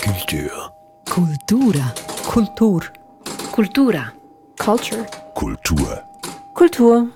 Culture. Cultura. Kultur. Cultura. Culture. Kultur. Kultur.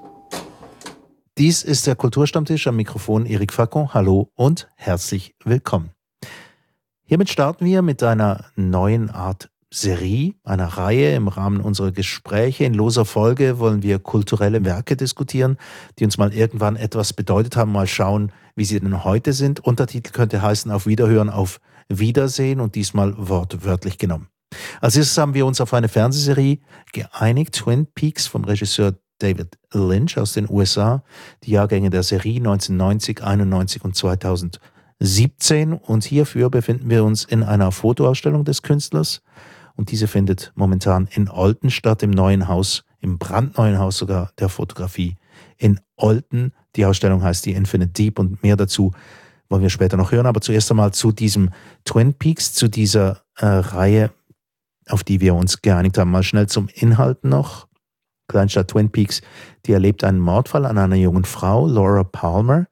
Dies ist der Kulturstammtisch, am Mikrofon Eric Facon. Hallo und herzlich willkommen. Hiermit starten wir mit einer neuen Art Serie, einer Reihe im Rahmen unserer Gespräche. In loser Folge wollen wir kulturelle Werke diskutieren, die uns mal irgendwann etwas bedeutet haben. Mal schauen, wie sie denn heute sind. Untertitel könnte heißen Auf Wiederhören, auf Wiedersehen und diesmal wortwörtlich genommen. Als erstes haben wir uns auf eine Fernsehserie geeinigt, Twin Peaks vom Regisseur David Lynch aus den USA, die Jahrgänge der Serie 1990, 91 und 2017. Und hierfür befinden wir uns in einer Fotoausstellung des Künstlers. Und diese findet momentan in Olten statt, im neuen Haus, im brandneuen Haus sogar der Fotografie in Olten. Die Ausstellung heißt die Infinite Deep und mehr dazu wollen wir später noch hören. Aber zuerst einmal zu diesem Twin Peaks, zu dieser Reihe, auf die wir uns geeinigt haben. Mal schnell zum Inhalt noch. Kleinstadt Twin Peaks, die erlebt einen Mordfall an einer jungen Frau, Laura Palmer.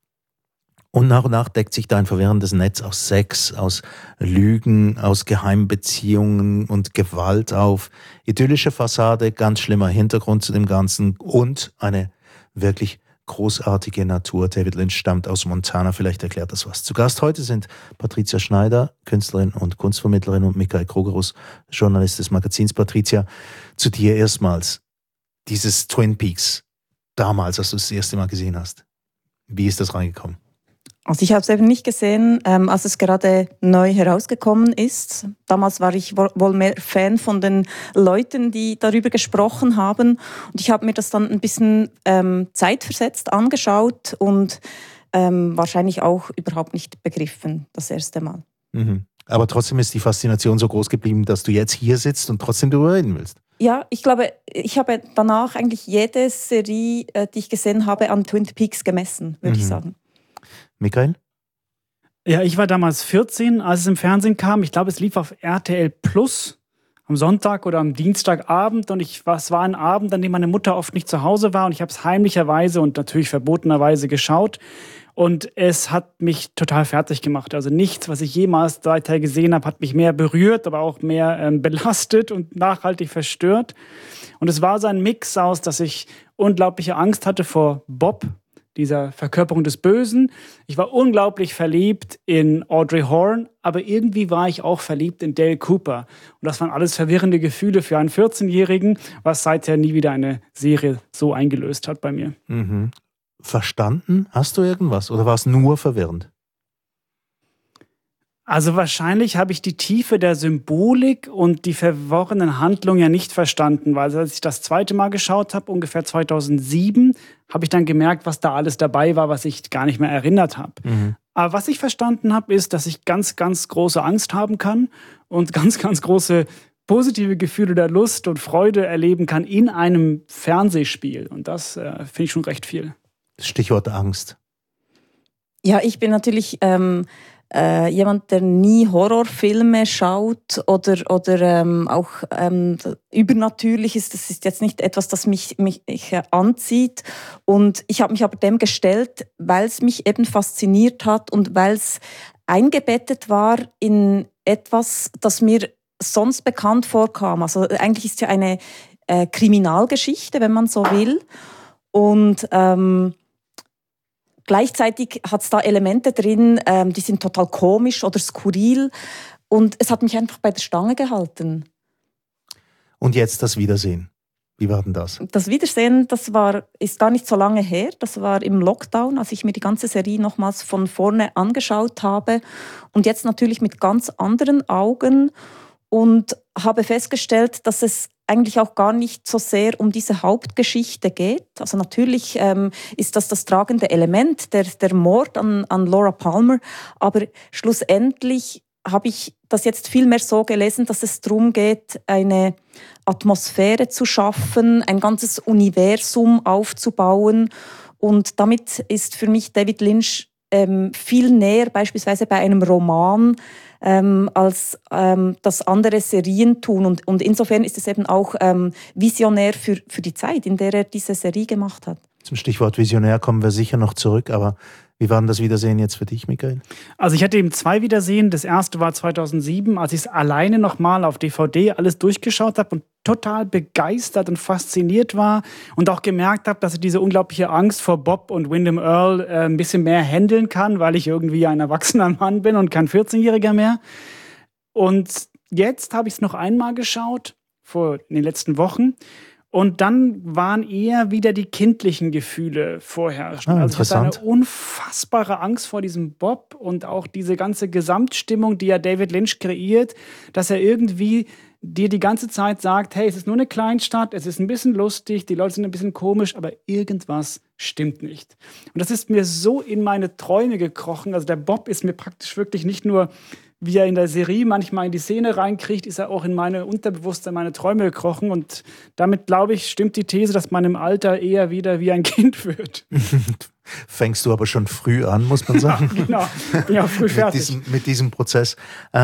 Und nach deckt sich da ein verwirrendes Netz aus Sex, aus Lügen, aus geheimen Beziehungen und Gewalt auf. Idyllische Fassade, ganz schlimmer Hintergrund zu dem Ganzen und eine wirklich großartige Natur. David Lynch stammt aus Montana, vielleicht erklärt das was. Zu Gast heute sind Patricia Schneider, Künstlerin und Kunstvermittlerin, und Michael Krogerus, Journalist des Magazins. Patricia, zu dir erstmals. Dieses Twin Peaks, damals, als du es das erste Mal gesehen hast. Wie ist das reingekommen? Also ich habe es eben nicht gesehen, als es gerade neu herausgekommen ist. Damals war ich wohl mehr Fan von den Leuten, die darüber gesprochen haben. Und ich habe mir das dann ein bisschen zeitversetzt angeschaut und wahrscheinlich auch überhaupt nicht begriffen, das erste Mal. Mhm. Aber trotzdem ist die Faszination so groß geblieben, dass du jetzt hier sitzt und trotzdem darüber reden willst. Ja, ich glaube, ich habe danach eigentlich jede Serie, die ich gesehen habe, an Twin Peaks gemessen, würde ich sagen. Michael? Ja, ich war damals 14, als es im Fernsehen kam. Ich glaube, es lief auf RTL Plus am Sonntag oder am Dienstagabend. Und es war ein Abend, an dem meine Mutter oft nicht zu Hause war. Und ich habe es heimlicherweise und natürlich verbotenerweise geschaut. Und es hat mich total fertig gemacht. Also nichts, was ich jemals seither gesehen habe, hat mich mehr berührt, aber auch mehr belastet und nachhaltig verstört. Und es war so ein Mix aus, dass ich unglaubliche Angst hatte vor Bob, dieser Verkörperung des Bösen. Ich war unglaublich verliebt in Audrey Horne, aber irgendwie war ich auch verliebt in Dale Cooper. Und das waren alles verwirrende Gefühle für einen 14-Jährigen, was seither nie wieder eine Serie so eingelöst hat bei mir. Mhm. Verstanden? Hast du irgendwas oder war es nur verwirrend? Also wahrscheinlich habe ich die Tiefe der Symbolik und die verworrenen Handlungen ja nicht verstanden, weil als ich das zweite Mal geschaut habe, ungefähr 2007, habe ich dann gemerkt, was da alles dabei war, was ich gar nicht mehr erinnert habe. Mhm. Aber was ich verstanden habe, ist, dass ich ganz, ganz große Angst haben kann und ganz, ganz große positive Gefühle der Lust und Freude erleben kann in einem Fernsehspiel. Und das finde ich schon recht viel. Stichwort Angst. Ja, ich bin natürlich jemand, der nie Horrorfilme schaut oder auch Übernatürliches. Das ist jetzt nicht etwas, das mich anzieht. Und ich habe mich aber dem gestellt, weil es mich eben fasziniert hat und weil es eingebettet war in etwas, das mir sonst bekannt vorkam. Also eigentlich ist es ja eine Kriminalgeschichte, wenn man so will. Und gleichzeitig hat es da Elemente drin, die sind total komisch oder skurril. Und es hat mich einfach bei der Stange gehalten. Und jetzt das Wiedersehen. Wie war denn das? Das Wiedersehen, ist gar nicht so lange her. Das war im Lockdown, als ich mir die ganze Serie nochmals von vorne angeschaut habe. Und jetzt natürlich mit ganz anderen Augen. Und habe festgestellt, dass es eigentlich auch gar nicht so sehr um diese Hauptgeschichte geht. Also natürlich ist das tragende Element, der Mord an Laura Palmer. Aber schlussendlich habe ich das jetzt viel mehr so gelesen, dass es darum geht, eine Atmosphäre zu schaffen, ein ganzes Universum aufzubauen. Und damit ist für mich David Lynch viel näher, beispielsweise bei einem Roman, als das andere Serien tun. Und insofern ist es eben auch visionär für die Zeit, in der er diese Serie gemacht hat. Zum Stichwort Visionär kommen wir sicher noch zurück, aber Wie war denn das Wiedersehen jetzt für dich, Michael? Also ich hatte eben 2 Wiedersehen. Das erste war 2007, als ich es alleine nochmal auf DVD alles durchgeschaut habe und total begeistert und fasziniert war und auch gemerkt habe, dass ich diese unglaubliche Angst vor Bob und Windham Earl ein bisschen mehr handeln kann, weil ich irgendwie ein erwachsener Mann bin und kein 14-Jähriger mehr. Und jetzt habe ich es noch einmal geschaut, in den letzten Wochen. Und dann waren eher wieder die kindlichen Gefühle vorherrschend. Also ich hatte eine unfassbare Angst vor diesem Bob und auch diese ganze Gesamtstimmung, die ja David Lynch kreiert, dass er irgendwie dir die ganze Zeit sagt, hey, es ist nur eine Kleinstadt, es ist ein bisschen lustig, die Leute sind ein bisschen komisch, aber irgendwas stimmt nicht. Und das ist mir so in meine Träume gekrochen. Also der Bob ist mir praktisch wirklich nicht nur, wie er in der Serie manchmal in die Szene reinkriegt, ist er auch in meine Unterbewusstsein, meine Träume gekrochen. Und damit, glaube ich, stimmt die These, dass man im Alter eher wieder wie ein Kind wird. Fängst du aber schon früh an, muss man sagen. Ja, genau, bin ja früh fertig. mit diesem Prozess.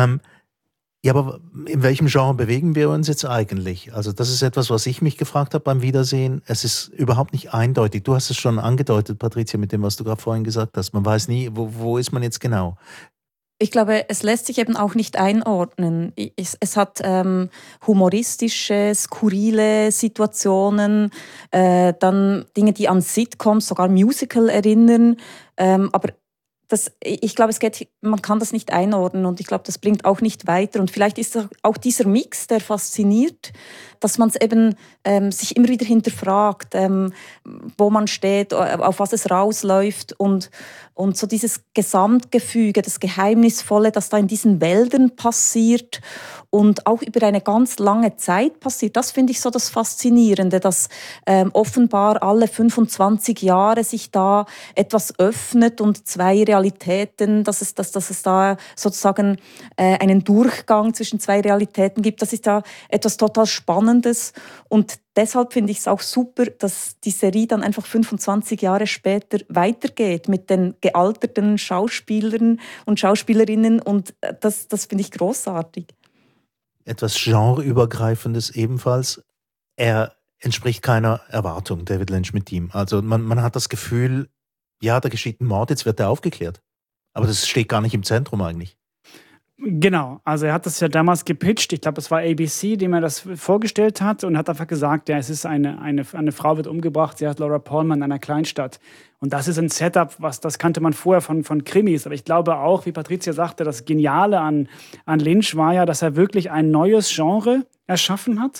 Ja, aber in welchem Genre bewegen wir uns jetzt eigentlich? Also das ist etwas, was ich mich gefragt habe beim Wiedersehen. Es ist überhaupt nicht eindeutig. Du hast es schon angedeutet, Patricia, mit dem, was du gerade vorhin gesagt hast. Man weiß nie, wo ist man jetzt genau. Ich glaube, es lässt sich eben auch nicht einordnen. Es hat humoristische, skurrile Situationen, dann Dinge, die an Sitcoms, sogar Musical erinnern. Aber ich glaube, man kann das nicht einordnen und ich glaube, das bringt auch nicht weiter. Und vielleicht ist auch dieser Mix, der fasziniert, dass man es eben sich immer wieder hinterfragt, wo man steht, auf was es rausläuft und so dieses Gesamtgefüge, das Geheimnisvolle, das da in diesen Wäldern passiert und auch über eine ganz lange Zeit passiert. Das finde ich so das Faszinierende, dass offenbar alle 25 Jahre sich da etwas öffnet und 2 Realitäten, dass es da sozusagen einen Durchgang zwischen 2 Realitäten gibt. Das ist ja etwas total Spannendes und deshalb finde ich es auch super, dass die Serie dann einfach 25 Jahre später weitergeht mit den gealterten Schauspielern und Schauspielerinnen und das finde ich großartig. Etwas genreübergreifendes ebenfalls. Er entspricht keiner Erwartung, David Lynch mit ihm. Also man hat das Gefühl, ja, da geschieht ein Mord, jetzt wird er aufgeklärt. Aber das steht gar nicht im Zentrum eigentlich. Genau, also er hat das ja damals gepitcht, ich glaube, es war ABC, dem er das vorgestellt hat und hat einfach gesagt, ja, es ist eine Frau wird umgebracht, sie heißt Laura Palmer in einer Kleinstadt. Und das ist ein Setup, das kannte man vorher von Krimis. Aber ich glaube auch, wie Patricia sagte, das Geniale an Lynch war ja, dass er wirklich ein neues Genre erschaffen hat,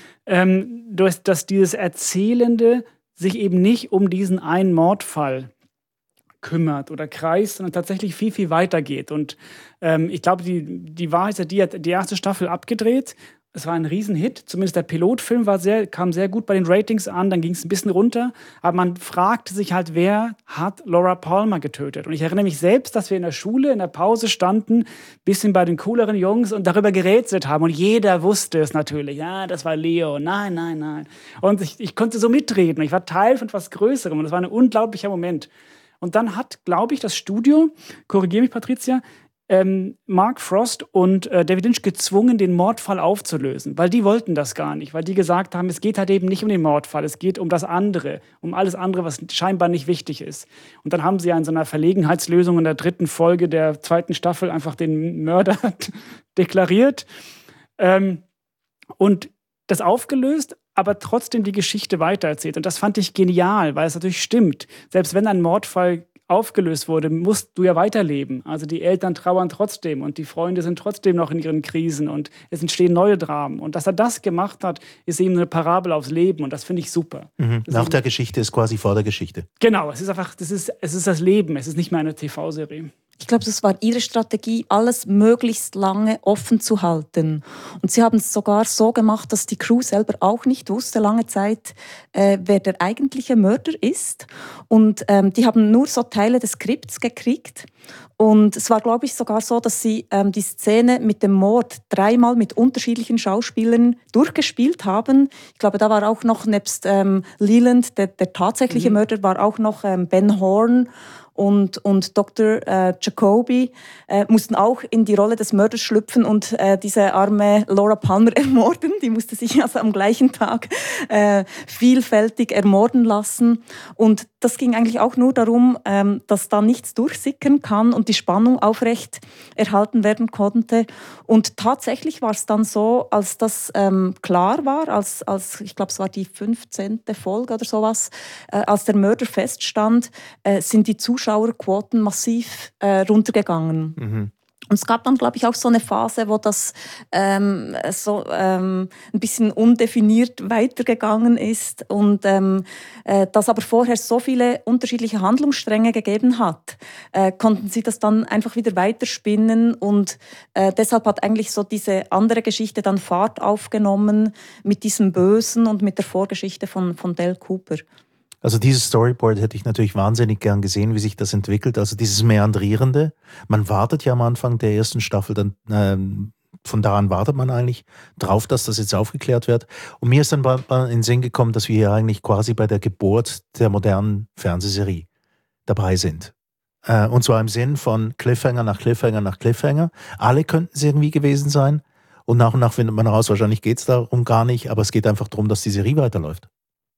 dass dieses Erzählende sich eben nicht um diesen einen Mordfall kümmert oder kreist, sondern tatsächlich viel, viel weiter geht. Und ich glaube, die Wahrheit ist, die hat die erste Staffel abgedreht. Es war ein Riesenhit, zumindest der Pilotfilm kam sehr gut bei den Ratings an, dann ging es ein bisschen runter. Aber man fragte sich halt, wer hat Laura Palmer getötet? Und ich erinnere mich selbst, dass wir in der Schule, in der Pause standen, bisschen bei den cooleren Jungs und darüber gerätselt haben. Und jeder wusste es natürlich. Ja, das war Leo. Nein. Und ich konnte so mitreden. Ich war Teil von etwas Größerem und das war ein unglaublicher Moment. Und dann hat, glaube ich, das Studio, korrigiere mich, Patricia, Mark Frost und David Lynch gezwungen, den Mordfall aufzulösen. Weil die wollten das gar nicht. Weil die gesagt haben, es geht halt eben nicht um den Mordfall, es geht um das andere, um alles andere, was scheinbar nicht wichtig ist. Und dann haben sie ja in so einer Verlegenheitslösung in der 3. Folge der 2. Staffel einfach den Mörder deklariert und das aufgelöst, aber trotzdem die Geschichte weitererzählt. Und das fand ich genial, weil es natürlich stimmt. Selbst wenn ein Mordfall aufgelöst wurde, musst du ja weiterleben. Also die Eltern trauern trotzdem und die Freunde sind trotzdem noch in ihren Krisen und es entstehen neue Dramen. Und dass er das gemacht hat, ist eben eine Parabel aufs Leben und das finde ich super. Nach der Geschichte ist quasi vor der Geschichte. Genau, es ist das Leben, es ist nicht mehr eine TV-Serie. Ich glaube, das war ihre Strategie, alles möglichst lange offen zu halten. Und sie haben es sogar so gemacht, dass die Crew selber auch nicht wusste, lange Zeit, wer der eigentliche Mörder ist. Und die haben nur so Teile des Skripts gekriegt. Und es war, glaube ich, sogar so, dass sie die Szene mit dem Mord 3-mal mit unterschiedlichen Schauspielern durchgespielt haben. Ich glaube, da war auch noch nebst Leland, der tatsächliche Mörder, war auch noch Ben Horne. und Dr. Jacoby mussten auch in die Rolle des Mörders schlüpfen und diese arme Laura Palmer ermorden. Die musste sich also am gleichen Tag vielfältig ermorden lassen. Und das ging eigentlich auch nur darum, dass da nichts durchsickern kann und die Spannung aufrecht erhalten werden konnte. Und tatsächlich war es dann so, als das klar war, als ich glaube, es war die 15. Folge oder sowas, als der Mörder feststand, sind die Zuschauerquoten massiv runtergegangen. Mhm. Und es gab dann, glaube ich, auch so eine Phase, wo das ein bisschen undefiniert weitergegangen ist und dass aber vorher so viele unterschiedliche Handlungsstränge gegeben hat, konnten sie das dann einfach wieder weiterspinnen und deshalb hat eigentlich so diese andere Geschichte dann Fahrt aufgenommen mit diesem Bösen und mit der Vorgeschichte von Dale Cooper. Also dieses Storyboard hätte ich natürlich wahnsinnig gern gesehen, wie sich das entwickelt. Also dieses Meandrierende. Man wartet ja am Anfang der ersten Staffel, dann von da an wartet man eigentlich drauf, dass das jetzt aufgeklärt wird. Und mir ist dann in den Sinn gekommen, dass wir hier eigentlich quasi bei der Geburt der modernen Fernsehserie dabei sind. Und zwar im Sinn von Cliffhanger nach Cliffhanger nach Cliffhanger. Alle könnten es irgendwie gewesen sein. Und nach findet man raus, wahrscheinlich geht es darum gar nicht, aber es geht einfach darum, dass die Serie weiterläuft.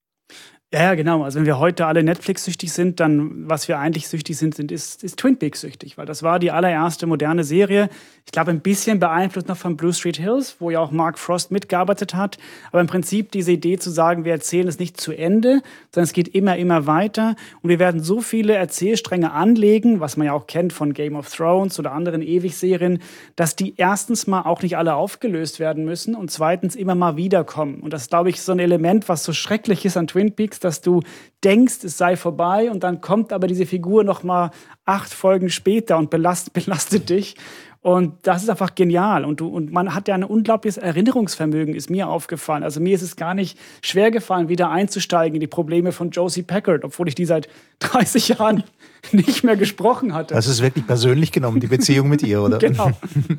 Ja, genau. Also wenn wir heute alle Netflix-süchtig sind, dann was wir eigentlich süchtig sind, ist Twin Peaks süchtig, weil das war die allererste moderne Serie. Ich glaube, ein bisschen beeinflusst noch von Blue Street Hills, wo ja auch Mark Frost mitgearbeitet hat. Aber im Prinzip diese Idee zu sagen, wir erzählen es nicht zu Ende, sondern es geht immer weiter. Und wir werden so viele Erzählstränge anlegen, was man ja auch kennt von Game of Thrones oder anderen Ewig-Serien, dass die erstens mal auch nicht alle aufgelöst werden müssen und zweitens immer mal wiederkommen. Und das ist, glaube ich, so ein Element, was so schrecklich ist an Twin Peaks, dass du denkst, es sei vorbei und dann kommt aber diese Figur noch mal 8 Folgen später und belastet dich. Und das ist einfach genial. Und man hat ja ein unglaubliches Erinnerungsvermögen, ist mir aufgefallen. Also mir ist es gar nicht schwer gefallen, wieder einzusteigen in die Probleme von Josie Packard, obwohl ich die seit 30 Jahren nicht mehr gesprochen hatte. Das ist wirklich persönlich genommen, die Beziehung mit ihr, oder? Genau.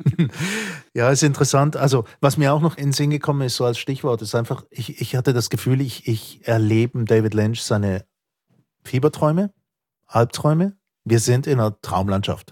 Ja, ist interessant. Also was mir auch noch in den Sinn gekommen ist, so als Stichwort, ist einfach, ich hatte das Gefühl, ich erlebe David Lynch seine Fieberträume, Albträume. Wir sind in einer Traumlandschaft.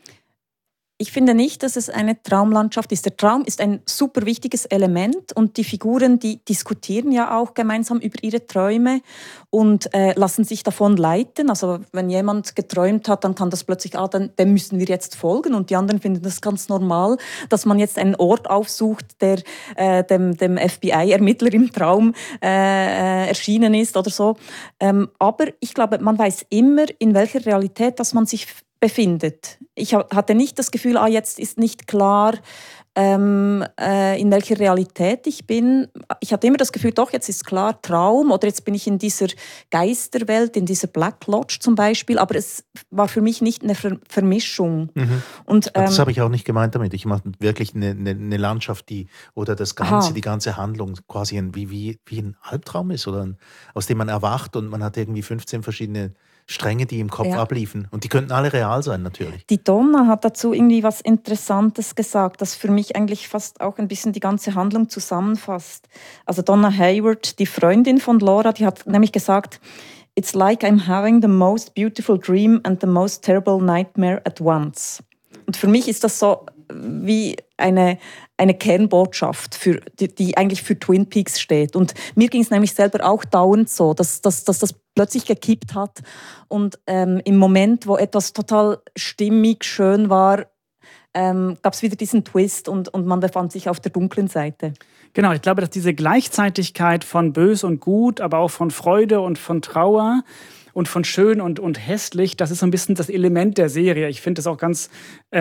Ich finde nicht, dass es eine Traumlandschaft ist. Der Traum ist ein super wichtiges Element und die Figuren, die diskutieren ja auch gemeinsam über ihre Träume und lassen sich davon leiten. Also wenn jemand geträumt hat, dann kann das plötzlich, dem müssen wir jetzt folgen und die anderen finden das ganz normal, dass man jetzt einen Ort aufsucht, der dem FBI-Ermittler im Traum erschienen ist oder so. Aber ich glaube, man weiß immer, in welcher Realität dass man sich befindet. Ich hatte nicht das Gefühl, jetzt ist nicht klar, in welcher Realität ich bin. Ich hatte immer das Gefühl, doch, jetzt ist klar Traum oder jetzt bin ich in dieser Geisterwelt, in dieser Black Lodge zum Beispiel, aber es war für mich nicht eine Vermischung. Mhm. Und, das habe ich auch nicht gemeint damit. Ich mache wirklich eine Landschaft, oder das Ganze, die ganze Handlung quasi wie ein Albtraum ist oder aus dem man erwacht und man hat irgendwie 15 verschiedene Stränge, die im Kopf abliefen. Und die könnten alle real sein, natürlich. Die Donna hat dazu irgendwie was Interessantes gesagt, das für mich eigentlich fast auch ein bisschen die ganze Handlung zusammenfasst. Also Donna Hayward, die Freundin von Laura, die hat nämlich gesagt, "It's like I'm having the most beautiful dream and the most terrible nightmare at once." Und für mich ist das so wie eine Kernbotschaft, die eigentlich für Twin Peaks steht. Und mir ging es nämlich selber auch dauernd so, dass das plötzlich gekippt hat. Und im Moment, wo etwas total stimmig, schön war, gab es wieder diesen Twist und man befand sich auf der dunklen Seite. Genau, ich glaube, dass diese Gleichzeitigkeit von Bös und Gut, aber auch von Freude und von Trauer und von schön und hässlich, das ist so ein bisschen das Element der Serie. Ich finde das auch ganz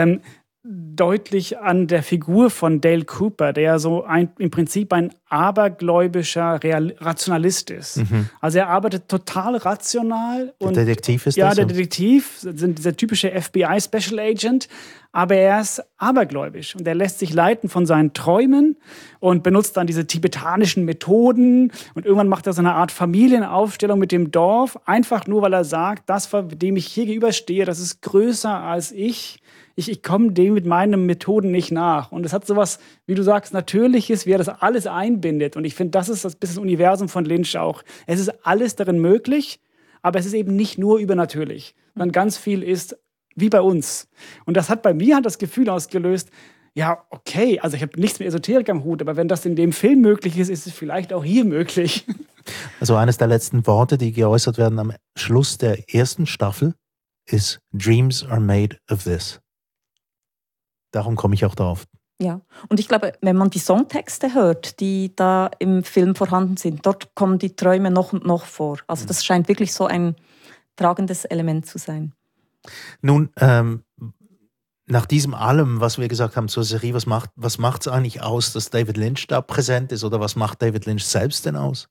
deutlich an der Figur von Dale Cooper, der so im Prinzip ein abergläubischer Rationalist ist. Mhm. Also er arbeitet total rational. Der Detektiv ist das? Ja, der Detektiv, dieser typische FBI-Special Agent, aber er ist abergläubisch und er lässt sich leiten von seinen Träumen und benutzt dann diese tibetanischen Methoden und irgendwann macht er so eine Art Familienaufstellung mit dem Dorf, einfach nur, weil er sagt, das, vor dem ich hier gegenüberstehe, das ist größer als ich. Ich komme dem mit meinen Methoden nicht nach. Und es hat sowas, wie du sagst, Natürliches, wie er das alles einbindet. Und ich finde, das ist das Universum von Lynch auch. Es ist alles darin möglich, aber es ist eben nicht nur übernatürlich, sondern ganz viel ist wie bei uns. Und das hat bei mir das Gefühl ausgelöst, ja, okay, also ich habe nichts mit Esoterik am Hut, aber wenn das in dem Film möglich ist, ist es vielleicht auch hier möglich. Also eines der letzten Worte, die geäußert werden am Schluss der ersten Staffel, ist Dreams are made of this. Darum komme ich auch drauf. Ja, und ich glaube, wenn man die Songtexte hört, die da im Film vorhanden sind, dort kommen die Träume noch und noch vor. Also das scheint wirklich so ein tragendes Element zu sein. Nun, nach diesem allem, was wir gesagt haben zur Serie, was macht es eigentlich aus, dass David Lynch da präsent ist, oder was macht David Lynch selbst denn aus?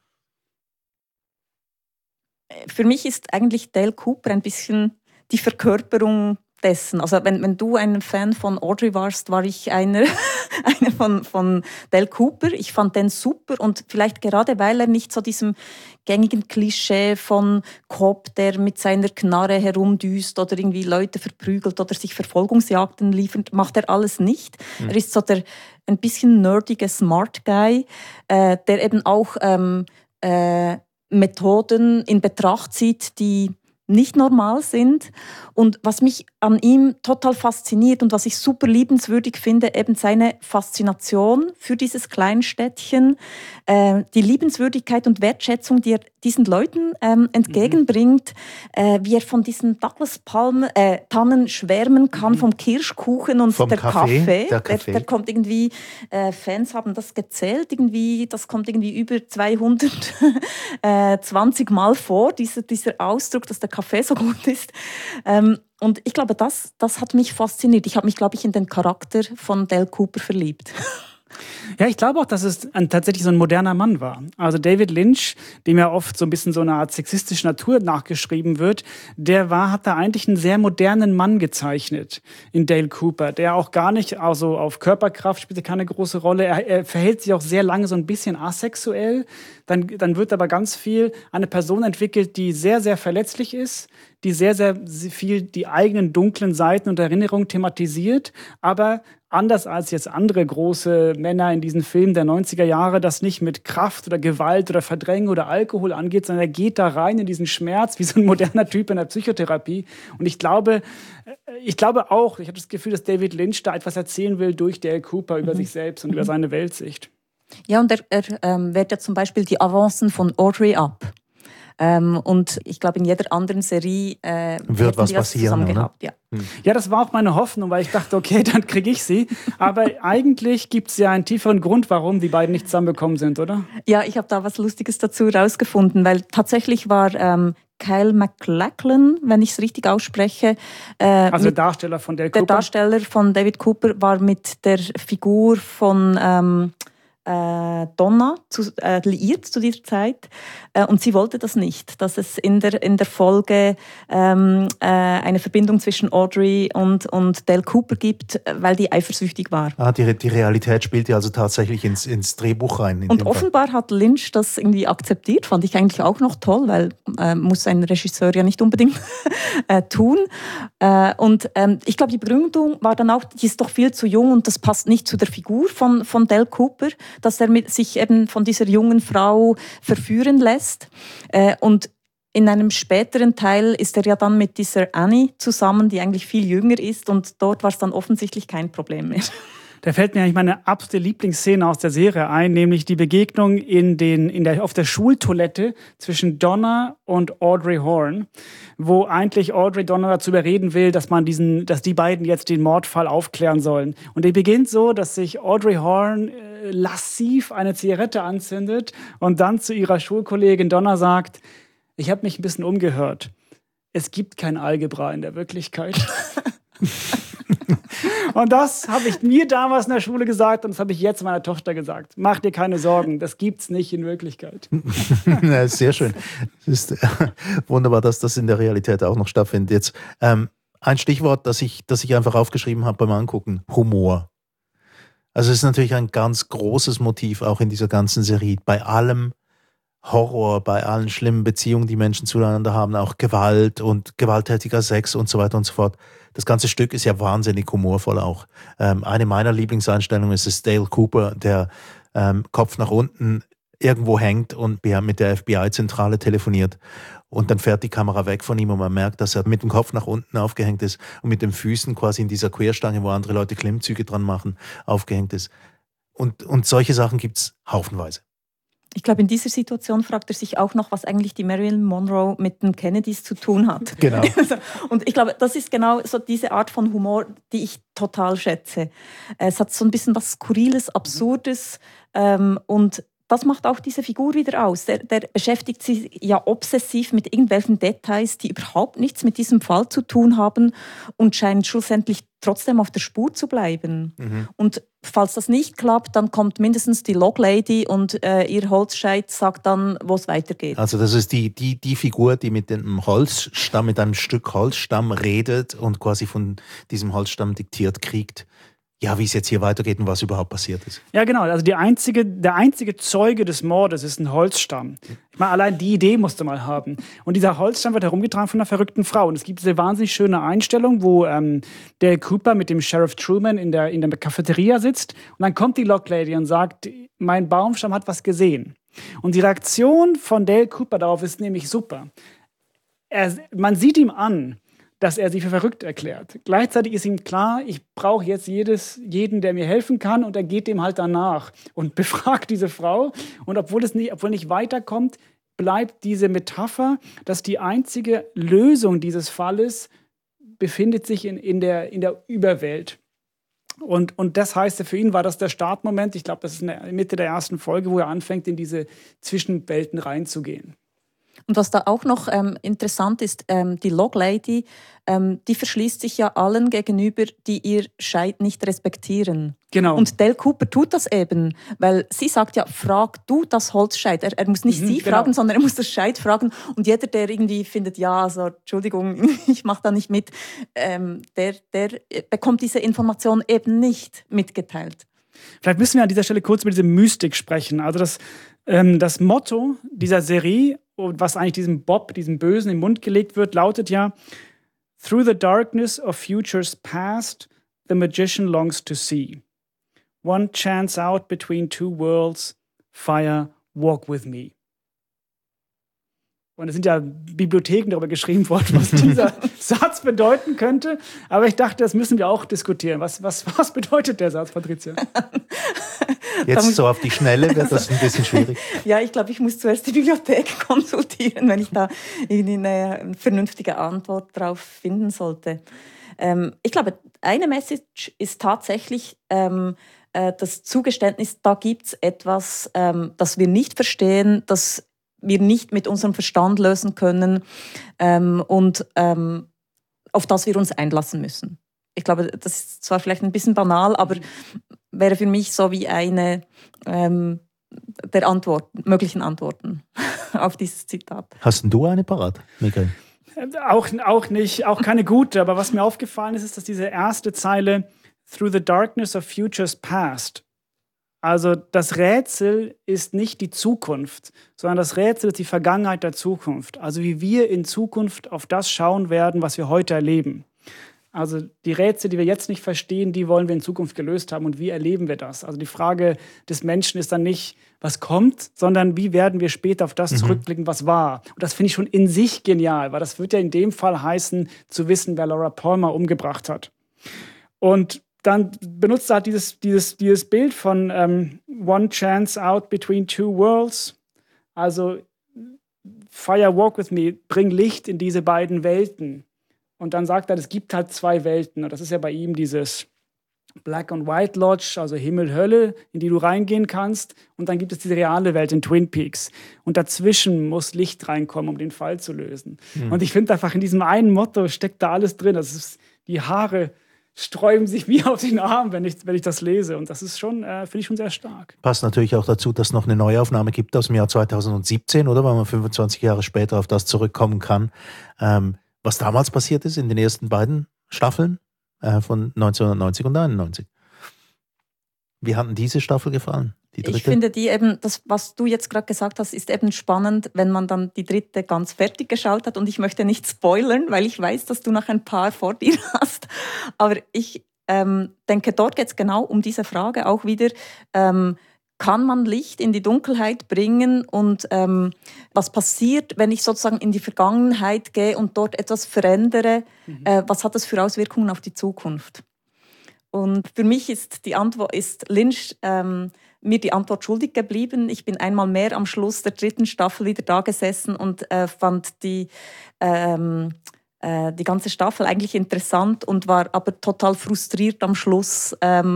Für mich ist eigentlich Dale Cooper ein bisschen die Verkörperung dessen. Also wenn du ein Fan von Audrey warst, war ich einer von Dale Cooper. Ich fand den super und vielleicht gerade, weil er nicht so diesem gängigen Klischee von Cop, der mit seiner Knarre herumdüst oder irgendwie Leute verprügelt oder sich Verfolgungsjagden liefert, macht er alles nicht. Er ist so der ein bisschen nerdige Smart Guy, der eben auch Methoden in Betracht zieht, die nicht normal sind. Und was mich an ihm total fasziniert und was ich super liebenswürdig finde, eben seine Faszination für dieses Kleinstädtchen, die Liebenswürdigkeit und Wertschätzung, die er diesen Leuten entgegenbringt, wie er von diesen Douglas-Tannen schwärmen kann, vom Kirschkuchen und vom der Kaffee. Der kommt irgendwie, Fans haben das gezählt, das kommt irgendwie über 220 Mal vor, dieser Ausdruck, dass der Kaffee so gut ist. Und ich glaube, das hat mich fasziniert. Ich habe mich, glaube ich, in den Charakter von Dale Cooper verliebt. Ja, ich glaube auch, dass es tatsächlich so ein moderner Mann war. Also David Lynch, dem ja oft so ein bisschen so eine Art sexistische Natur nachgeschrieben wird, hat da eigentlich einen sehr modernen Mann gezeichnet in Dale Cooper, der auch gar nicht, also auf Körperkraft spielt keine große Rolle. Er verhält sich auch sehr lange so ein bisschen asexuell. Dann wird aber ganz viel eine Person entwickelt, die sehr, sehr verletzlich ist, die sehr, sehr viel die eigenen dunklen Seiten und Erinnerungen thematisiert, aber anders als jetzt andere große Männer in diesen Filmen der 90er Jahre, das nicht mit Kraft oder Gewalt oder Verdrängen oder Alkohol angeht, sondern er geht da rein in diesen Schmerz wie so ein moderner Typ in der Psychotherapie. Und ich glaube auch, ich habe das Gefühl, dass David Lynch da etwas erzählen will durch Dale Cooper über sich selbst und über seine Weltsicht. Ja, und er wehrt ja zum Beispiel die Avancen von Audrey ab. Und ich glaube, in jeder anderen Serie wird was passieren, oder? Gehabt, ja. Ja, das war auch meine Hoffnung, weil ich dachte, okay, dann kriege ich sie. Aber eigentlich gibt es ja einen tieferen Grund, warum die beiden nicht zusammengekommen sind, oder? Ja, ich habe da was Lustiges dazu rausgefunden, weil tatsächlich war Kyle MacLachlan, wenn ich es richtig ausspreche. Also der Darsteller von Dale Cooper. Der Darsteller von David Cooper war mit der Figur von Donna liiert zu dieser Zeit, und sie wollte das nicht, dass es in der Folge eine Verbindung zwischen Audrey und Dale Cooper gibt, weil die eifersüchtig war. Die Realität spielt ja also tatsächlich ins Drehbuch rein. Und offenbar hat Lynch das irgendwie akzeptiert, fand ich eigentlich auch noch toll, weil muss ein Regisseur ja nicht unbedingt tun. Und ich glaube, die Begründung war dann auch, die ist doch viel zu jung und das passt nicht zu der Figur von Dale Cooper, dass er sich eben von dieser jungen Frau verführen lässt. Und in einem späteren Teil ist er ja dann mit dieser Annie zusammen, die eigentlich viel jünger ist, und dort war es dann offensichtlich kein Problem mehr. Da fällt mir eigentlich meine absolute Lieblingsszene aus der Serie ein, nämlich die Begegnung auf der Schultoilette zwischen Donna und Audrey Horne, wo eigentlich Audrey Donna dazu überreden will, dass die beiden jetzt den Mordfall aufklären sollen. Und die beginnt so, dass sich Audrey Horne lassiv eine Zigarette anzündet und dann zu ihrer Schulkollegin Donna sagt: Ich habe mich ein bisschen umgehört. Es gibt kein Algebra in der Wirklichkeit. Und das habe ich mir damals in der Schule gesagt und das habe ich jetzt meiner Tochter gesagt. Mach dir keine Sorgen, das gibt's nicht in Wirklichkeit. Ja, sehr schön. Es ist wunderbar, dass das in der Realität auch noch stattfindet. Jetzt ein Stichwort, das ich einfach aufgeschrieben habe beim Angucken: Humor. Also es ist natürlich ein ganz großes Motiv auch in dieser ganzen Serie. Bei allem Horror, bei allen schlimmen Beziehungen, die Menschen zueinander haben, auch Gewalt und gewalttätiger Sex und so weiter und so fort. Das ganze Stück ist ja wahnsinnig humorvoll auch. Eine meiner Lieblingseinstellungen ist Dale Cooper, der Kopf nach unten irgendwo hängt und mit der FBI-Zentrale telefoniert. Und dann fährt die Kamera weg von ihm und man merkt, dass er mit dem Kopf nach unten aufgehängt ist und mit den Füßen quasi in dieser Querstange, wo andere Leute Klimmzüge dran machen, aufgehängt ist. Und solche Sachen gibt es haufenweise. Ich glaube, in dieser Situation fragt er sich auch noch, was eigentlich die Marilyn Monroe mit den Kennedys zu tun hat. Genau. Und ich glaube, das ist genau so diese Art von Humor, die ich total schätze. Es hat so ein bisschen was Skurriles, Absurdes und das macht auch diese Figur wieder aus. Der beschäftigt sich ja obsessiv mit irgendwelchen Details, die überhaupt nichts mit diesem Fall zu tun haben und scheint schlussendlich trotzdem auf der Spur zu bleiben. Mhm. Und falls das nicht klappt, dann kommt mindestens die Log Lady und ihr Holzscheit sagt dann, wo es weitergeht. Also das ist die Figur, die mit einem Holzstamm, mit einem Stück Holzstamm redet und quasi von diesem Holzstamm diktiert kriegt, ja, wie es jetzt hier weitergeht und was überhaupt passiert ist. Ja, genau. Also der einzige Zeuge des Mordes ist ein Holzstamm. Ich meine, allein die Idee musste mal haben. Und dieser Holzstamm wird herumgetragen von einer verrückten Frau. Und es gibt diese wahnsinnig schöne Einstellung, wo der Cooper mit dem Sheriff Truman in der Cafeteria sitzt. Und dann kommt die Log Lady und sagt, mein Baumstamm hat was gesehen. Und die Reaktion von Dale Cooper darauf ist nämlich super. Man sieht ihm an, dass er sie für verrückt erklärt. Gleichzeitig ist ihm klar, ich brauche jetzt jeden, der mir helfen kann, und er geht dem halt danach und befragt diese Frau. Und obwohl nicht weiterkommt, bleibt diese Metapher, dass die einzige Lösung dieses Falles befindet sich in der Überwelt. Und das heißt, für ihn war das der Startmoment, ich glaube, das ist in der Mitte der ersten Folge, wo er anfängt, in diese Zwischenwelten reinzugehen. Und was da auch noch interessant ist, die Log Lady, die verschließt sich ja allen gegenüber, die ihr Scheit nicht respektieren. Genau. Und Dale Cooper tut das eben, weil sie sagt ja, frag du das Holzscheit. Er muss nicht sie fragen, sondern er muss das Scheit fragen. Und jeder, der irgendwie findet, ja, also Entschuldigung, ich mache da nicht mit, der bekommt diese Information eben nicht mitgeteilt. Vielleicht müssen wir an dieser Stelle kurz über diese Mystik sprechen. Also das Motto dieser Serie, was eigentlich diesem Bösen, im Mund gelegt wird, lautet ja: Through the darkness of futures past, the magician longs to see. One chance out between two worlds, fire, walk with me. Und es sind ja Bibliotheken darüber geschrieben worden, was dieser Satz bedeuten könnte. Aber ich dachte, das müssen wir auch diskutieren. Was bedeutet der Satz, Patricia? Jetzt so auf die Schnelle wird das ein bisschen schwierig. Ja, ich glaube, ich muss zuerst die Bibliothek konsultieren, wenn ich da eine vernünftige Antwort drauf finden sollte. Ich glaube, eine Message ist tatsächlich das Zugeständnis, da gibt es etwas, das wir nicht verstehen, das wir nicht mit unserem Verstand lösen können und auf das wir uns einlassen müssen. Ich glaube, das ist zwar vielleicht ein bisschen banal, aber wäre für mich so wie eine der möglichen Antworten auf dieses Zitat. Hast denn du eine parat, Michael? Auch nicht, auch keine gute. Aber was mir aufgefallen ist, dass diese erste Zeile Through the darkness of futures past, also das Rätsel ist nicht die Zukunft, sondern das Rätsel ist die Vergangenheit der Zukunft. Also wie wir in Zukunft auf das schauen werden, was wir heute erleben. Also die Rätsel, die wir jetzt nicht verstehen, die wollen wir in Zukunft gelöst haben. Und wie erleben wir das? Also die Frage des Menschen ist dann nicht, was kommt, sondern wie werden wir später auf das zurückblicken, was war. Und das finde ich schon in sich genial, weil das wird ja in dem Fall heißen, zu wissen, wer Laura Palmer umgebracht hat. Und dann benutzt er halt dieses Bild von One Chance Out Between Two Worlds. Also Fire, walk with me, bring Licht in diese beiden Welten. Und dann sagt er, es gibt halt zwei Welten. Und das ist ja bei ihm dieses Black and White Lodge, also Himmel, Hölle, in die du reingehen kannst. Und dann gibt es diese reale Welt in Twin Peaks. Und dazwischen muss Licht reinkommen, um den Fall zu lösen. Mhm. Und ich finde einfach, in diesem einen Motto steckt da alles drin. Das ist, die Haare sträuben sich wie auf den Arm, wenn ich das lese. Und das ist schon, finde ich schon sehr stark. Passt natürlich auch dazu, dass es noch eine Neuaufnahme gibt aus dem Jahr 2017, oder? Weil man 25 Jahre später auf das zurückkommen kann. Was damals passiert ist in den ersten beiden Staffeln von 1990 und 1991. Wie hat denn diese Staffel gefallen? Die dritte? Ich finde das, was du jetzt gerade gesagt hast, ist eben spannend, wenn man dann die dritte ganz fertig geschaut hat. Und ich möchte nicht spoilern, weil ich weiß, dass du noch ein paar vor dir hast. Aber ich denke, dort geht es genau um diese Frage auch wieder. kann man Licht in die Dunkelheit bringen und was passiert, wenn ich sozusagen in die Vergangenheit gehe und dort etwas verändere? Was hat das für Auswirkungen auf die Zukunft? Und für mich ist Lynch mir die Antwort schuldig geblieben. Ich bin einmal mehr am Schluss der 3. Staffel wieder da gesessen und fand die ganze Staffel eigentlich interessant und war aber total frustriert am Schluss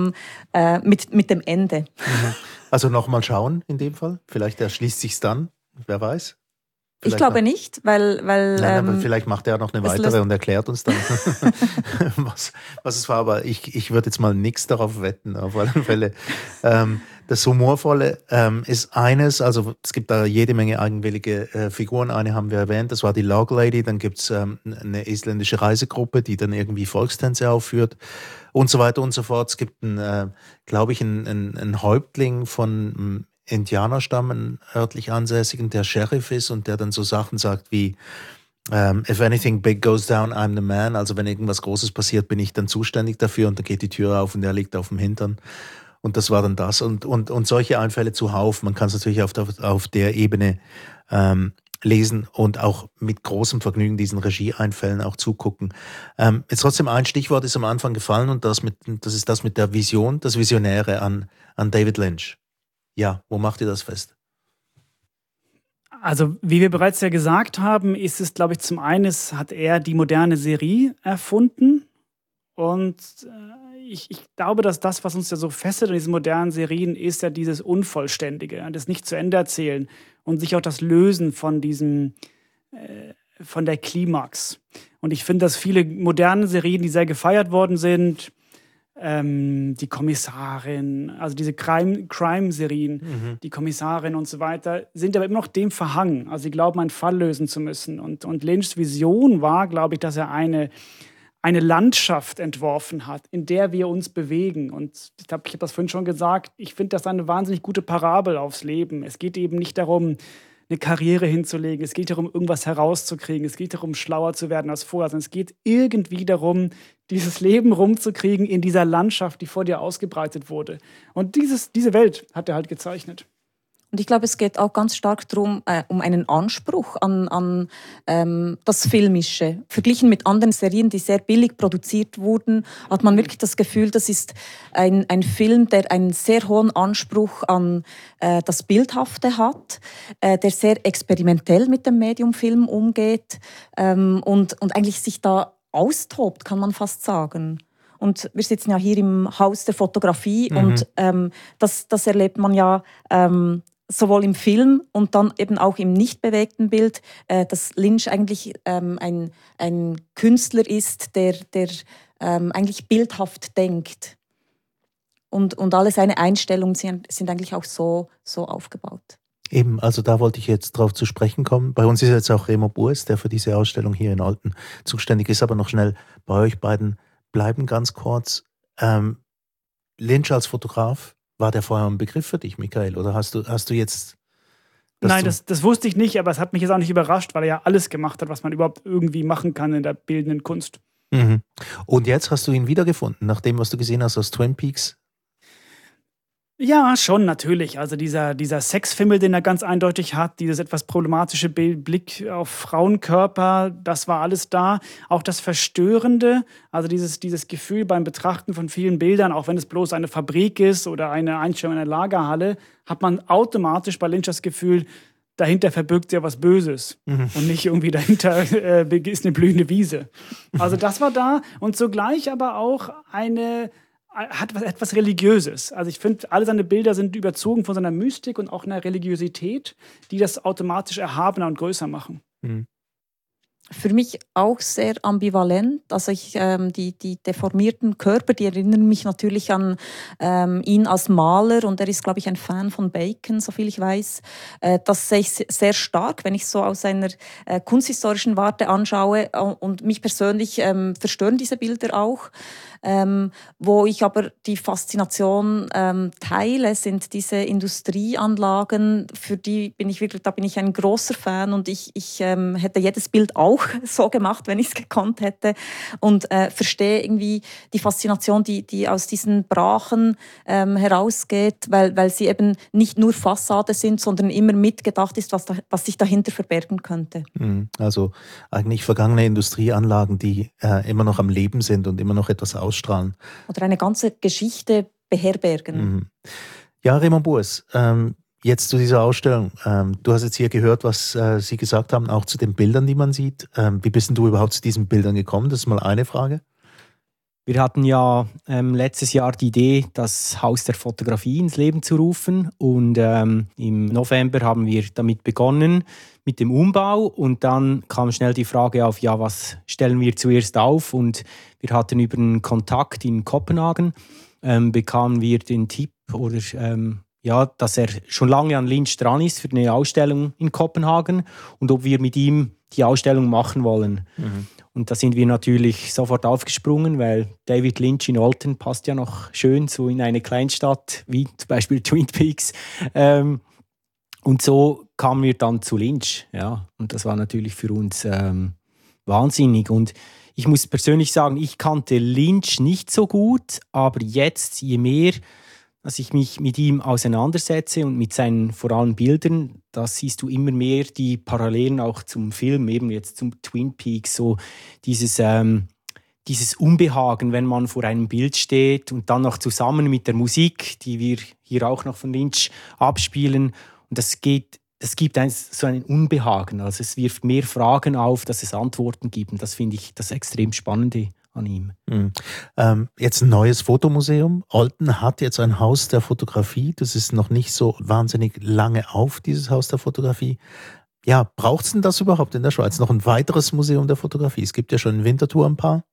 mit dem Ende. Also nochmal schauen in dem Fall? Vielleicht erschließt sich's dann, wer weiß? Ich glaube nicht, weil aber vielleicht macht er noch eine weitere und erklärt uns dann, was es war. Aber ich würde jetzt mal nichts darauf wetten, auf alle Fälle. Das Humorvolle ist eines, also es gibt da jede Menge eigenwillige Figuren. Eine haben wir erwähnt, das war die Log Lady. Dann gibt es eine isländische Reisegruppe, die dann irgendwie Volkstänze aufführt und so weiter und so fort. Es gibt, glaube ich, einen Häuptling von Indianerstamm, einen örtlich ansässigen, der Sheriff ist und der dann so Sachen sagt wie if anything big goes down, I'm the man. Also wenn irgendwas Großes passiert, bin ich dann zuständig dafür und dann geht die Tür auf und er liegt auf dem Hintern. Und das war dann das. Und solche Einfälle zuhauf. Man kann es natürlich auf der Ebene lesen und auch mit großem Vergnügen diesen Regieeinfällen auch zugucken. Jetzt trotzdem ein Stichwort ist am Anfang gefallen und das ist das mit der Vision, das Visionäre an David Lynch. Ja, wo macht ihr das fest? Also, wie wir bereits ja gesagt haben, ist es, glaube ich, zum einen hat er die moderne Serie erfunden. Und ich glaube, dass das, was uns ja so fesselt an diesen modernen Serien, ist ja dieses Unvollständige, das nicht zu Ende erzählen und sich auch das Lösen von von der Klimax. Und ich finde, dass viele moderne Serien, die sehr gefeiert worden sind, die Kommissarin, also diese Crime-Serien, die Kommissarin und so weiter, sind aber immer noch dem verhangen. Also sie glauben, einen Fall lösen zu müssen. Und Lynchs Vision war, glaube ich, dass er eine Landschaft entworfen hat, in der wir uns bewegen. Und ich habe das vorhin schon gesagt, ich finde das eine wahnsinnig gute Parabel aufs Leben. Es geht eben nicht darum, eine Karriere hinzulegen. Es geht darum, irgendwas herauszukriegen. Es geht darum, schlauer zu werden als vorher. Sondern es geht irgendwie darum, dieses Leben rumzukriegen in dieser Landschaft, die vor dir ausgebreitet wurde. Und diese Welt hat er halt gezeichnet. Und ich glaube, es geht auch ganz stark darum, um einen Anspruch an das Filmische. Verglichen mit anderen Serien, die sehr billig produziert wurden, hat man wirklich das Gefühl, das ist ein Film, der einen sehr hohen Anspruch an das Bildhafte hat, der sehr experimentell mit dem Medium Film umgeht und eigentlich sich da austobt, kann man fast sagen. Und wir sitzen ja hier im Haus der Fotografie und das erlebt man ja sowohl im Film und dann eben auch im nicht bewegten Bild, dass Lynch eigentlich ein Künstler ist, der eigentlich bildhaft denkt. Und alle seine Einstellungen sind eigentlich auch so aufgebaut. Eben, also da wollte ich jetzt drauf zu sprechen kommen. Bei uns ist jetzt auch Remo Burs, der für diese Ausstellung hier in Olten zuständig ist, aber noch schnell bei euch beiden bleiben ganz kurz. Lynch als Fotograf, war der vorher ein Begriff für dich, Michael? Oder hast du jetzt... Nein, das wusste ich nicht, aber es hat mich jetzt auch nicht überrascht, weil er ja alles gemacht hat, was man überhaupt irgendwie machen kann in der bildenden Kunst. Mhm. Und jetzt hast du ihn wiedergefunden, nach dem, was du gesehen hast aus Twin Peaks? Ja, schon, natürlich. Also dieser Sexfimmel, den er ganz eindeutig hat, dieses etwas problematische Blick auf Frauenkörper, das war alles da. Auch das Verstörende, also dieses Gefühl beim Betrachten von vielen Bildern, auch wenn es bloß eine Fabrik ist oder eine Einstellung in einer Lagerhalle, hat man automatisch bei Lynch das Gefühl, dahinter verbirgt sich ja was Böses und nicht irgendwie dahinter ist eine blühende Wiese. Also das war da und zugleich aber auch hat etwas Religiöses. Also ich finde, alle seine Bilder sind überzogen von seiner Mystik und auch einer Religiosität, die das automatisch erhabener und größer machen. Mhm. Für mich auch sehr ambivalent. Also die deformierten Körper, die erinnern mich natürlich an ihn als Maler und er ist, glaube ich, ein Fan von Bacon, soviel ich weiß. Das sehe ich sehr stark, wenn ich so aus einer kunsthistorischen Warte anschaue und mich persönlich verstören diese Bilder auch. Wo ich aber die Faszination teile, sind diese Industrieanlagen, für die bin ich wirklich, da bin ich ein großer Fan und ich hätte jedes Bild auch so gemacht, wenn ich es gekonnt hätte und verstehe irgendwie die Faszination, die aus diesen Brachen herausgeht, weil sie eben nicht nur Fassade sind, sondern immer mitgedacht ist, was sich dahinter verbergen könnte. Also eigentlich vergangene Industrieanlagen, die immer noch am Leben sind und immer noch etwas ausstrahlen. Oder eine ganze Geschichte beherbergen. Ja, Raymond Buess, jetzt zu dieser Ausstellung. Du hast jetzt hier gehört, was Sie gesagt haben, auch zu den Bildern, die man sieht. Wie bist denn du überhaupt zu diesen Bildern gekommen? Das ist mal eine Frage. Wir hatten ja letztes Jahr die Idee, das Haus der Fotografie ins Leben zu rufen. Und im November haben wir damit begonnen, mit dem Umbau. Und dann kam schnell die Frage auf, ja, was stellen wir zuerst auf? Und wir hatten über einen Kontakt in Kopenhagen, bekamen wir den Tipp, oder, dass er schon lange an Lynch dran ist für eine Ausstellung in Kopenhagen und ob wir mit ihm die Ausstellung machen wollen. Und da sind wir natürlich sofort aufgesprungen, weil David Lynch in Olten passt ja noch schön so in eine Kleinstadt wie zum Beispiel Twin Peaks. Und so kamen wir dann zu Lynch. Ja. Und das war natürlich für uns wahnsinnig. Und ich muss persönlich sagen, ich kannte Lynch nicht so gut, aber jetzt, je mehr, dass ich mich mit ihm auseinandersetze und mit seinen vor allem Bildern, da siehst du immer mehr die Parallelen auch zum Film, eben jetzt zum Twin Peaks, so dieses Unbehagen, wenn man vor einem Bild steht und dann noch zusammen mit der Musik, die wir hier auch noch von Lynch abspielen. Und das gibt so ein Unbehagen, also es wirft mehr Fragen auf, dass es Antworten gibt. Und das finde ich das extrem Spannende an ihm. Jetzt ein neues Fotomuseum. Olten hat jetzt ein Haus der Fotografie. Das ist noch nicht so wahnsinnig lange auf, dieses Haus der Fotografie. Ja, braucht es denn das überhaupt in der Schweiz? Noch ein weiteres Museum der Fotografie? Es gibt ja schon in Winterthur ein paar.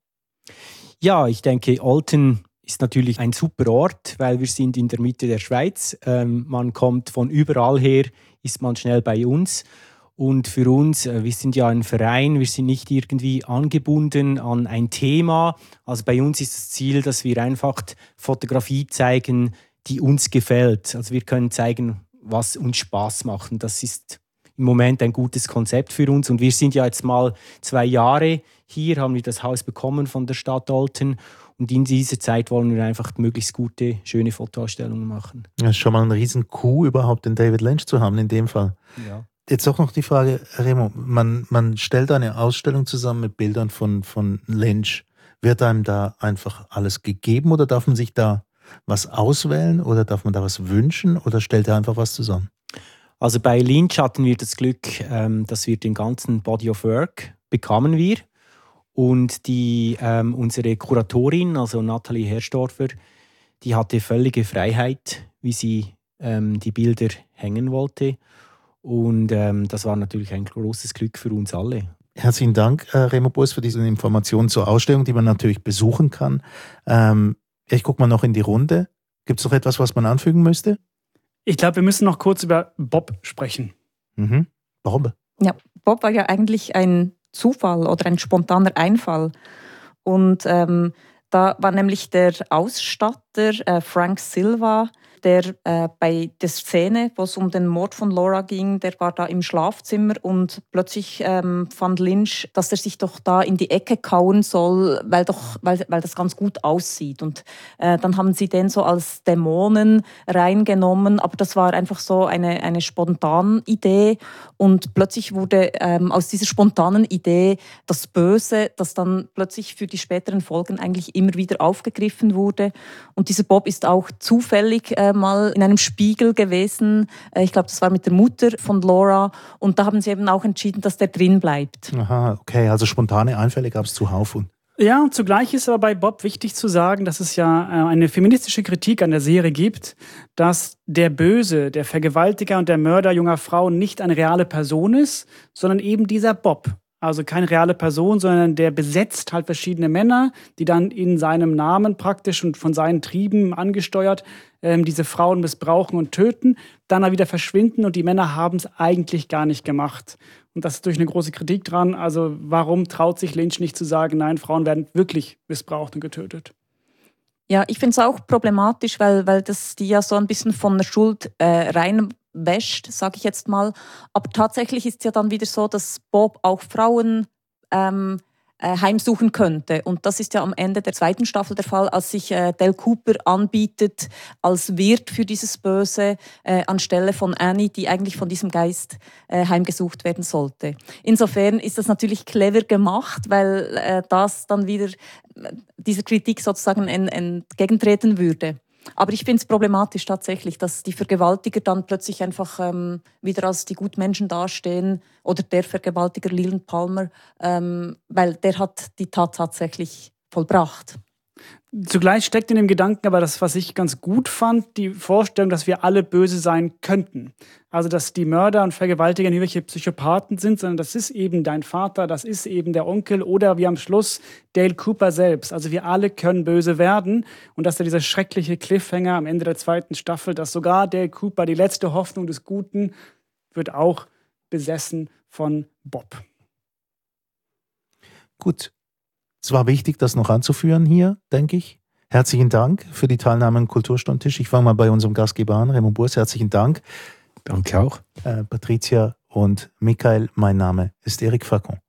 Ja, ich denke, Olten ist natürlich ein super Ort, weil wir sind in der Mitte der Schweiz. Man kommt von überall her, ist man schnell bei uns. Und für uns, wir sind ja ein Verein, wir sind nicht irgendwie angebunden an ein Thema. Also bei uns ist das Ziel, dass wir einfach Fotografie zeigen, die uns gefällt. Also wir können zeigen, was uns Spaß macht. Und das ist im Moment ein gutes Konzept für uns. Und wir sind ja jetzt mal 2 Jahre hier, haben wir das Haus bekommen von der Stadt Olten. Und in dieser Zeit wollen wir einfach möglichst gute, schöne Fotoausstellungen machen. Das ist schon mal ein riesen Coup, überhaupt den David Lynch zu haben in dem Fall. Ja. Jetzt auch noch die Frage, Remo, man stellt eine Ausstellung zusammen mit Bildern von Lynch. Wird einem da einfach alles gegeben oder darf man sich da was auswählen oder darf man da was wünschen oder stellt er einfach was zusammen? Also bei Lynch hatten wir das Glück, dass wir den ganzen Body of Work bekamen wir. Und unsere Kuratorin, also Nathalie Herrstorfer, die hatte völlige Freiheit, wie sie die Bilder hängen wollte. Und das war natürlich ein großes Glück für uns alle. Herzlichen Dank, Remo Buess, für diese Informationen zur Ausstellung, die man natürlich besuchen kann. Ich gucke mal noch in die Runde. Gibt es noch etwas, was man anfügen müsste? Ich glaube, wir müssen noch kurz über Bob sprechen. Warum? Ja, Bob war ja eigentlich ein Zufall oder ein spontaner Einfall. Und da war nämlich der Ausstatter Frank Silva, der bei der Szene, wo es um den Mord von Laura ging, der war da im Schlafzimmer und plötzlich fand Lynch, dass er sich doch da in die Ecke kauen soll, weil das ganz gut aussieht. Und dann haben sie den so als Dämonen reingenommen, aber das war einfach so eine spontane Idee und plötzlich wurde aus dieser spontanen Idee das Böse, das dann plötzlich für die späteren Folgen eigentlich immer wieder aufgegriffen wurde. Und dieser Bob ist auch zufällig mal in einem Spiegel gewesen. Ich glaube, das war mit der Mutter von Laura. Und da haben sie eben auch entschieden, dass der drin bleibt. Aha, okay. Also spontane Einfälle gab es zuhauf. Ja, zugleich ist aber bei Bob wichtig zu sagen, dass es ja eine feministische Kritik an der Serie gibt, dass der Böse, der Vergewaltiger und der Mörder junger Frauen nicht eine reale Person ist, sondern eben dieser Bob. Also keine reale Person, sondern der besetzt halt verschiedene Männer, die dann in seinem Namen praktisch und von seinen Trieben angesteuert diese Frauen missbrauchen und töten, dann wieder verschwinden und die Männer haben es eigentlich gar nicht gemacht. Und das ist durch eine große Kritik dran. Also warum traut sich Lynch nicht zu sagen, nein, Frauen werden wirklich missbraucht und getötet? Ja, ich finde es auch problematisch, weil das die ja so ein bisschen von der Schuld reinwäscht, sage ich jetzt mal. Aber tatsächlich ist es ja dann wieder so, dass Bob auch Frauen heimsuchen könnte. Und das ist ja am Ende der 2. Staffel der Fall, als sich Dale Cooper anbietet als Wirt für dieses Böse anstelle von Annie, die eigentlich von diesem Geist heimgesucht werden sollte. Insofern ist das natürlich clever gemacht, weil das dann wieder dieser Kritik sozusagen entgegentreten würde. Aber ich finde es problematisch tatsächlich, dass die Vergewaltiger dann plötzlich einfach wieder als die Gutmenschen dastehen oder der Vergewaltiger Leland Palmer, weil der hat die Tat tatsächlich vollbracht. Zugleich steckt in dem Gedanken aber das, was ich ganz gut fand, die Vorstellung, dass wir alle böse sein könnten. Also, dass die Mörder und Vergewaltiger nicht welche Psychopathen sind, sondern das ist eben dein Vater, das ist eben der Onkel oder wie am Schluss Dale Cooper selbst. Also wir alle können böse werden und dass da dieser schreckliche Cliffhanger am Ende der 2. Staffel, dass sogar Dale Cooper, die letzte Hoffnung des Guten, wird auch besessen von Bob. Gut. Es war wichtig, das noch anzuführen hier, denke ich. Herzlichen Dank für die Teilnahme am Kulturstammtisch. Ich fange mal bei unserem Gastgeber an, Raymond Burs. Herzlichen Dank. Danke auch. Patricia und Michael, mein Name ist Eric Facon.